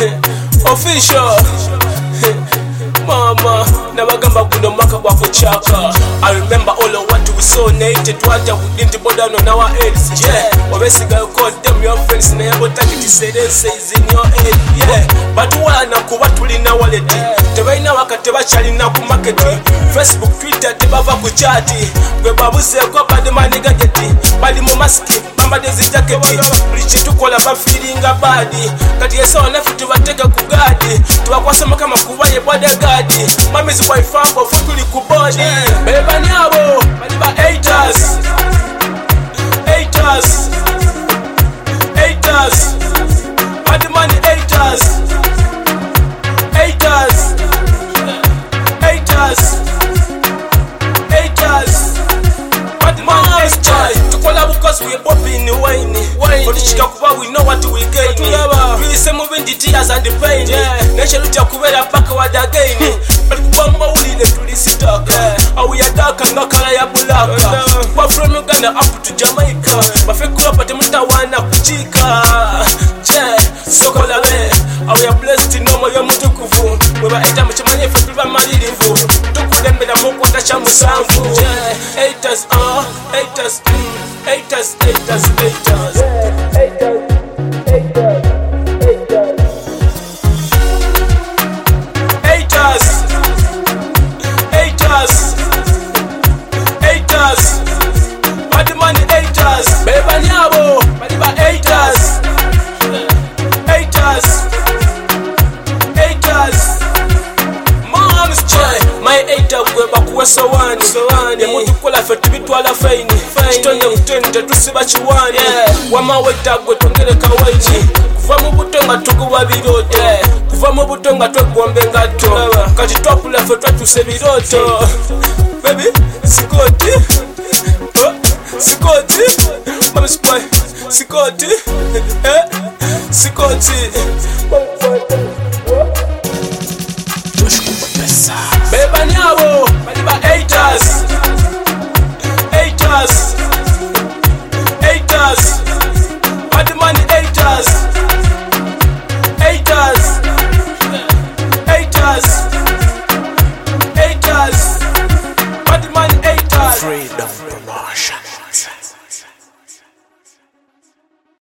official mama nabagamba guno maka gwa kuchaka. I remember all of what we saw nated what we didn't bother on our heads. Yeah, obesiga you call them your friends na yabo target is in your head. Yeah, but wana kuba tulina wallet tebaina wakati bachalina ku market. Facebook, Twitter tebava ku chat gwe babuse ko badman gadget bali mu mask bamba dezi jacket buli tukola ba feeling bad kati yeso nafu tubateka ku gadi tubakwasema kama kubaye bodyguard mami zikwa ifambo futuli ku body beba nyabo bali ba haters badman haters tukola because we popping wine otichika kuba we know what we gain tulise mu bindi tears and pain nature lucha kubera paka wad again balikuba mawulire tulisitaka awu yadaka ngakala ya bulaka kwa from Uganda up to Jamaica bafekula pate mutawana kuchika sokola le awu ya blessed no moyo mutukuvu mweba eta mchimanye fetuba malilivu tukudembera muko tacha musanvu haters badman haters beba nyabo bali ba haters mom's joy my hater gwe bakuwa sowani mutukola fe tubitwala faini kitonde kutende tusiba chiwani wamaweta gwe tongereka waini kuva mu butonga tukuba biroto kuva mu butonga twegombe ngato kati twapula fe twatuse biroto baby sikoti mami spy sikoti beba nyabo bali ba haters badman haters